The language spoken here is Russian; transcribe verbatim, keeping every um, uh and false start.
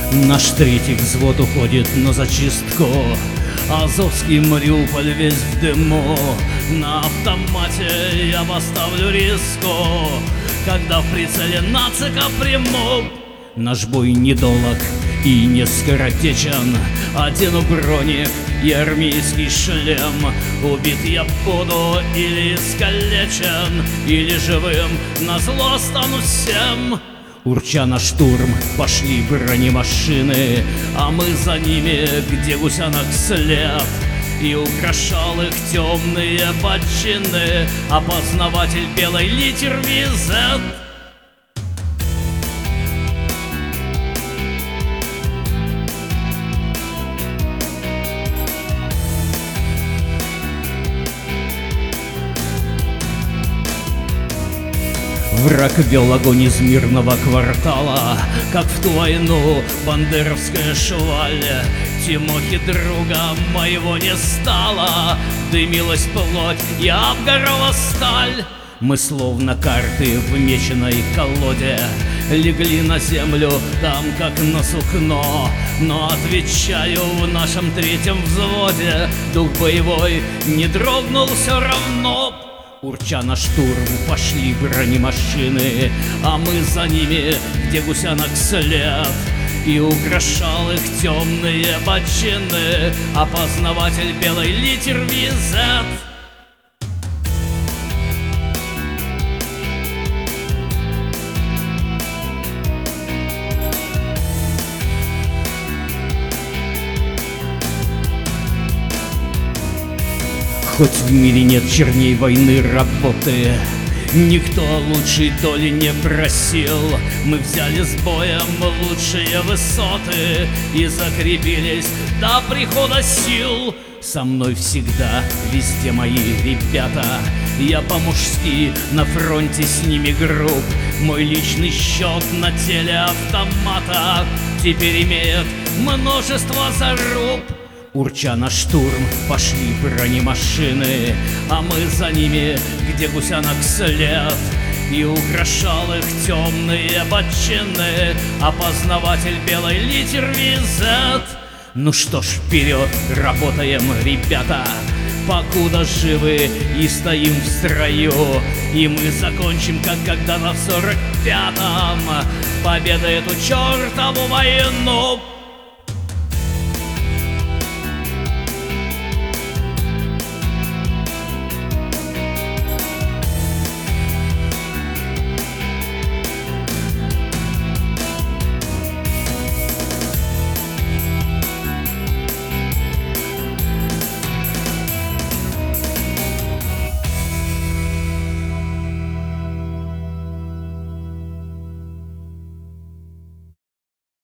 Наш третий взвод уходит на зачистку. Азовский Мариуполь весь в дыму. На автомате я поставлю риску, когда в прицеле нацика приму. Наш бой недолог и не скоротечен. Одену броник и армейский шлем. Убит я буду или искалечен, или живым назло останусь всем. Урча на штурм пошли бронемашины, а мы за ними, где гусянок след. И украшал их темные бочины опознаватель белой литер ви зет. Враг вел огонь из мирного квартала, как в ту войну бандеровская шваль. Тимохи друга моего не стало, дымилась плоть и обгорала сталь. Мы словно карты в меченой колоде легли на землю там, как на сукно. Но отвечаю, в нашем третьем взводе дух боевой не дрогнул все равно. Урча на штурм пошли бронемашины, а мы за ними, где гусянок след. И украшал их темные бочины опознаватель белой литер ви зет. Хоть в мире нет черней войны работы, никто лучшей доли не просил. Мы взяли с боем лучшие высоты и закрепились до прихода сил. Со мной всегда, везде мои ребята, я по-мужски на фронте с ними груб. Мой личный счет на теле автомата теперь имеет множество заруб. Урча на штурм пошли бронемашины, а мы за ними, где гусянок след. И украшал их темные бочины опознаватель белой литер ви зет. Ну что ж, вперед, работаем, ребята, покуда живы и стоим в строю. И мы закончим, как когда-то в сорок пятом, победа эту чертову войну.